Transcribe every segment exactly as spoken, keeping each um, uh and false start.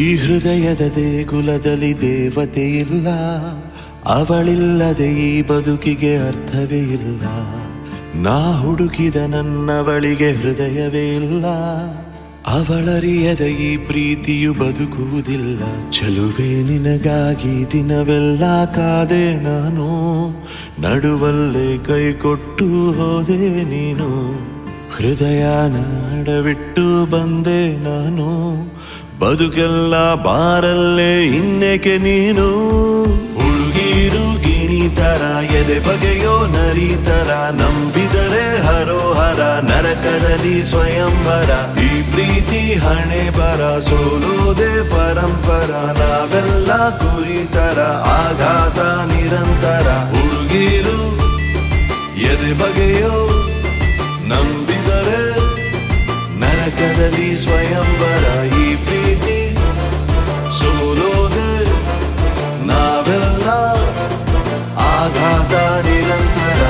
ಹೃದಯದ ದೇಗುಲದಲ್ಲಿ ದೇವತೆ ಇಲ್ಲ, ಅವಳಿಲ್ಲದೆ ಈ ಬದುಕಿಗೆ ಅರ್ಥವೇ ಇಲ್ಲ. ನಾ ಹುಡುಕಿದ ನನ್ನವಳಿಗೆ ಹೃದಯವೇ ಇಲ್ಲ, ಅವಳರಿಯದ ಈ ಪ್ರೀತಿಯು ಬದುಕುವುದಿಲ್ಲ. ಚಲುವೆ ನಿನಗಾಗಿ ದಿನವೆಲ್ಲ ಕಾದೆ ನಾನು, ನಡುವಲ್ಲೇ ಕೈ ಕೊಟ್ಟು ಹೋದೆ ನೀನು. ಹೃದಯನ ಅಡವಿಟ್ಟು ಬಂದೆ ನಾನು, ಬದುಕೆಲ್ಲ ಬಾರಲ್ಲೇ ಇನ್ನೇಕೆ ನೀನು. ಹುಡುಗೀರು ಗಿಣಿತರ ಎದೆ ಬಗೆಯೋ ನರಿತರ, ನಂಬಿದರೆ ಹರೋಹರ ನರಕದಲ್ಲಿ ಸ್ವಯಂವರ. ಈ ಪ್ರೀತಿ ಹಣೆ ಬರ ಸೋಲೋದೆ ಪರಂಪರ, ನಾವೆಲ್ಲ ಕುರಿತರ ಆಘಾತ ನಿರಂತರ. ಹುಡುಗೀರು ಎದೆ ಬಗೆಯೋ ನಂಬಿದರೆ ನರಕದಲ್ಲಿ ಸ್ವಯಂವರ. ಈ ಪ್ರೀತಿ ಸೋಲೋದೆ ನಾವೆಲ್ಲ ಆಘಾತ ನಿರಂತರ.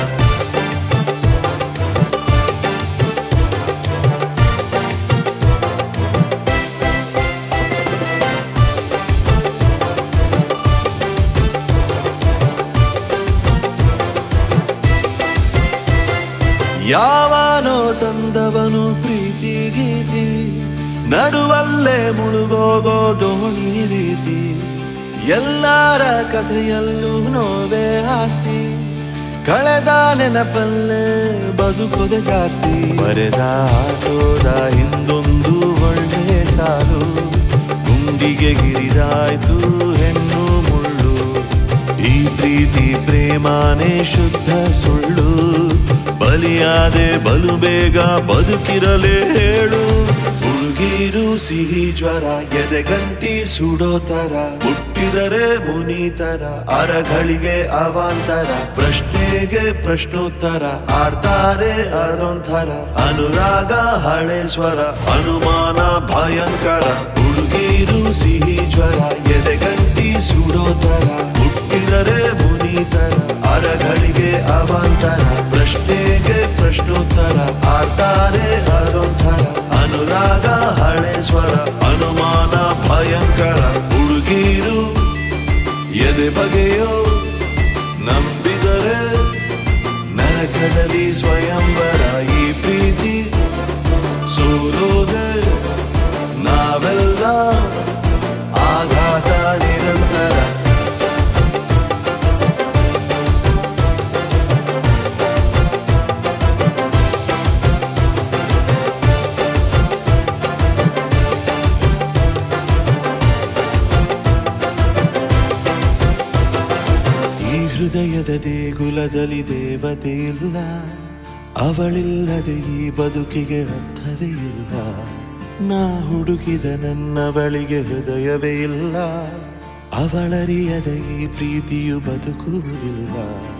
ಯಾವನೋ ತಂದವನು ಪ್ರೀತಿ ಗೀತಿ, ನಡುವಲ್ಲೇ ಮುಳುಗೋಗೋ ದೋಣಿ ರೀತಿ. ಎಲ್ಲರ ಕಥೆಯಲ್ಲೂ ನೋವೇ ಆಸ್ತಿ, ಕಳೆದ ನೆನಪಲ್ಲೇ ಬದುಕೋದ ಜಾಸ್ತಿ. ಬರೆದ ಆಟೋದ ಹಿಂದೊಂದು ಒಳ್ಳೆ ಸಾಲು, ಗುಂಡಿಗೆ ಗಿರಿದಾಯ್ತು ಹೆಣ್ಣು ಮುಳ್ಳು. ಈ ಪ್ರೀತಿ ಪ್ರೇಮಾನೇ ಶುದ್ಧ ಸುಳ್ಳು, ಬಲಿಯಾದೆ ಬಲು ಬೇಗ ಬದುಕಿರಲೇ ಹೇಳು. ಹುಡುಗೀರು ಸಿಹಿ ಜ್ವರ ಎದೆಗಂಟಿ ಸುಡೋ ತರ, ಹುಟ್ಟಿದರೆ ಮುನಿತರ ಅರಗಳಿಗೆ ಅವಾಂತರ. ಪ್ರಶ್ನೆಗೆ ಪ್ರಶ್ನೋತ್ತರ ಆಡ್ತಾರೆ ಅದೊಂಥರ, ಅನುರಾಗ ಹಳೆ ಸ್ವರ ಅನುಮಾನ ಭಯಂಕರ. ಹುಡುಗೀರು ಸಿಹಿ ಜ್ವರ ಎದೆಗಂಟಿ ಸುಡೋ ತರ, ಹುಟ್ಟಿದರೆ ಮುನಿತರ ಅರಗಳಿಗೆ ಅವಾಂತರ. ಪ್ರಶ್ನೆಗೆ ಪ್ರಶ್ನೋತ್ತರ ಆಡ್ತಾರೆ ಅದೊಂಥರ, ಅನುರಾಗ ಹಳೆ ಸ್ವರ ಅನುಮಾನ ಭಯಂಕರ. ಹುಡುಗೀರು ಎದೆ ಬಗೆಯೋ ನಂಬಿದರೆ ನರಕದಲ್ಲಿ ಸ್ವಯಂವರ. ಈ ಪ್ರೀತಿ ಸೋಲೋದೆ ನಾವೆಲ್ಲ ಆಘಾತ ನಿರಂತರ. ಹೃದಯದ ದೇಗುಲದಲ್ಲಿ ದೇವತೆ ಇಲ್ಲ, ಅವಳಿಲ್ಲದೆ ಈ ಬದುಕಿಗೆ ಅರ್ಥವೇ ಇಲ್ಲ. ನಾ ಹುಡುಕಿದ ನನ್ನವಳಿಗೆ ಹೃದಯವೇ ಇಲ್ಲ, ಅವಳರಿಯದ ಈ ಪ್ರೀತಿಯು ಬದುಕುವುದಿಲ್ಲ.